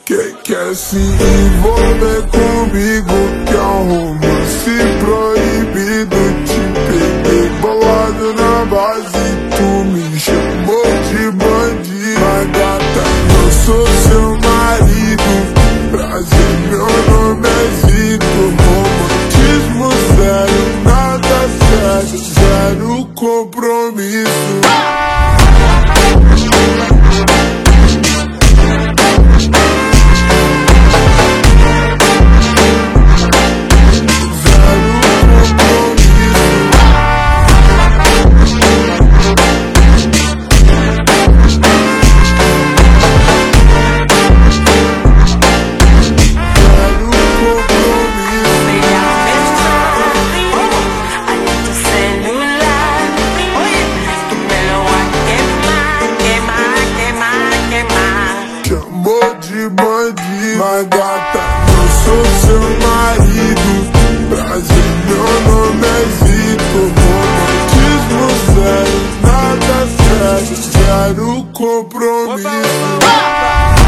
Quem quer se envolver comigo que é um romance proibido. Te peguei bolado na base, tu me chamou de bandido. Mas gata, eu sou seu marido, prazer, meu nome é Zito. Romantismo zero, nada sério, zero compromisso. Chamou de bandido, mas gata, eu sou seu marido, prazer, meu nome é Zito. Romantismo zero, nada sério, zero compromisso.